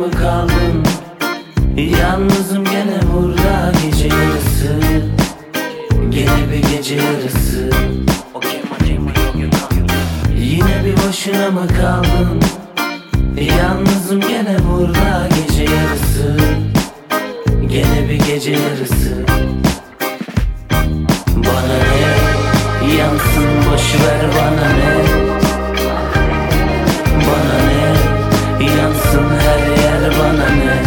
mı kaldın? Yalnızım gene burada gece yarısı. Gene bir gece yarısı. Yine bir başına mı kaldın? Yalnızım gene burada gece yarısı. Gene bir gece yarısı. Bana ne? Yansın boşver bana ne? Bana ne? Yansın her yer bana ne?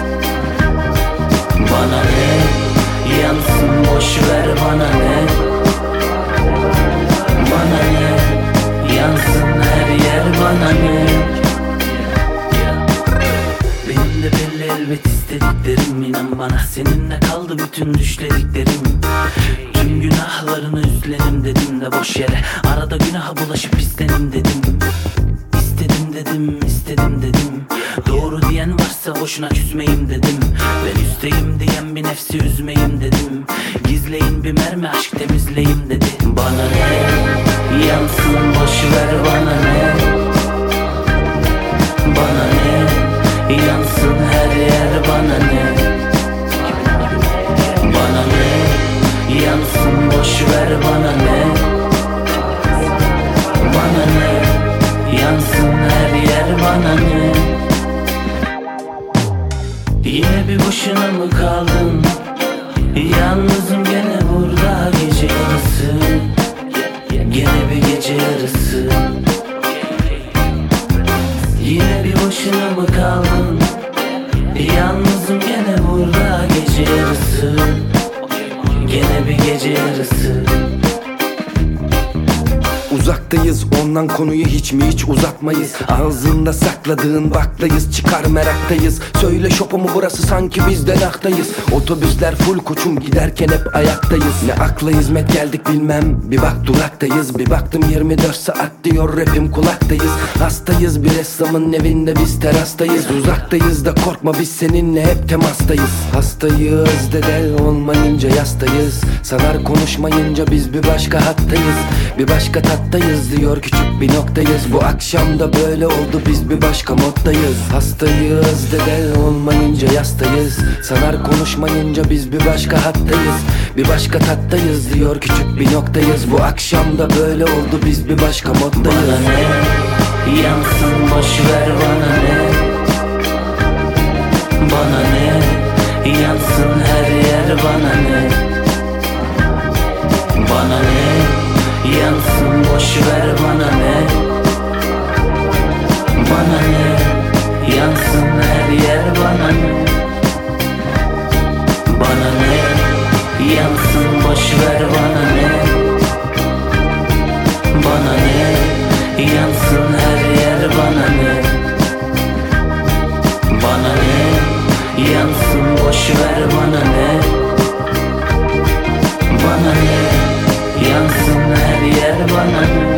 Bana ne? Yansın boşver bana ne? Bana ne? Yansın her yer bana ne? Benim de belli elbet istediklerim, inan bana seninle kaldı bütün düşlediklerim. Tüm günahlarını üstlenim dedim de boş yere arada günaha bulaşıp istenim dedim. İstedim dedim, istedim dedim. Doğru diyen varsa boşuna küsmeyim dedim. Ben üsteyim diyen bir nefsi üzmeyim dedim. Gizleyin bir mermi aşk temizleyim dedi. Bana ne? Yansın boşver bana ne? Bana ne? Yansın her yer bana ne? Bana ne? Yansın boşver bana ne? Bana ne? Yansın her yer bana ne? Yine bir boşuna mı kaldın? Yalnızım gene burada gece yarısı. Gene bir gece yarısı. Yine bir boşuna mı kaldın? Yalnızım gene burada gece yarısı. Gene bir gece yarısı. Uzaktayız ondan, konuyu hiç mi hiç uzatmayız. Ağzında sakladığın baktayız, çıkar meraktayız. Söyle şopa mı burası, sanki biz de raktayız. Otobüsler full koçum, giderken hep ayaktayız. Ne akla hizmet geldik bilmem, bir bak duraktayız. Bir baktım 24 saat diyor rapim kulaktayız. Hastayız bir ressamın evinde, biz terastayız. Uzaktayız da korkma, biz seninle hep temastayız. Hastayız dede olmayınca yastayız. Sanar konuşmayınca biz bir başka hattayız. Bir başka tattayız diyor küçük bir noktayız. Bu akşam da böyle oldu, biz bir başka moddayız. Hastayız dede olmayınca yastayız. Sanar konuşmayınca biz bir başka hattayız. Bir başka tattayız diyor küçük bir noktayız. Bu akşam da böyle oldu, biz bir başka moddayız. Bana ne? Yansın boşver bana ne? Bana ne? Yansın her yer bana ne? Bana ne? Yansın boşver bana ne? Bana ne? Yansın her yer bana ne? Bana ne? Yansın boşver bana ne? Bana ne? Yansın her yer bana ne? Bana ne? Yansın boşver bana ne? Bana ne? Yansın her yer bana ne?